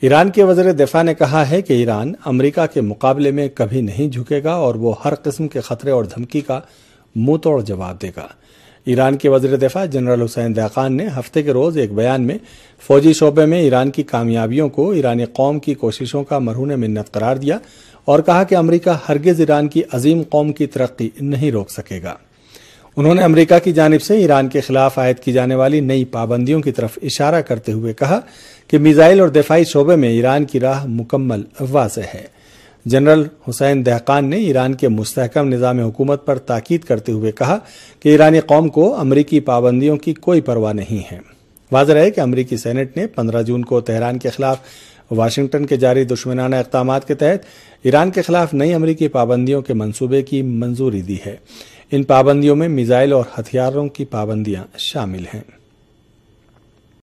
Iran के वज़ीर दिफा ने कहा है कि ईरान अमेरिका के मुकाबले में कभी नहीं झुकेगा और वो हर किस्म के खतरे और धमकी का मुंह तोड़ जवाब देगा। ईरान के वज़ीर दिफा जनरल हुसैन दहकान ने हफ्ते के रोज़ एक बयान में फौजी शोबे में ईरान की कामयाबियों को ईरानी कौम की कोशिशों का मरहून मिन्नत करार दिया और कहा कि अमेरिका हरगिज़ ईरान की अजीम कौम की तरक्की नहीं रोक सकेगा। उन्होंने अमेरिका की जानिब से ईरान के खिलाफ आयद की जाने वाली नई पाबंदियों की तरफ इशारा करते हुए कहा कि मिसाइल और दिफाई शोबे में ईरान की राह मुकम्मल वाज़ेह है। जनरल हुसैन दहकान ने ईरान के मुस्तहकम निज़ाम हुकूमत पर ताकीद करते हुए कहा कि ईरानी कौम को अमरीकी पाबंदियों की कोई परवाह नहीं है। वाज़ेह है कि अमरीकी सेनेट ने 15 जून को तेहरान के खिलाफ वाशिंगटन के जारी दुश्मनाना इक़दाम के तहत ईरान के खिलाफ नई अमरीकी पाबंदियों के मंसूबे की मंजूरी दी है। इन पाबंदियों में मिसाइल और हथियारों की पाबंदियां शामिल हैं।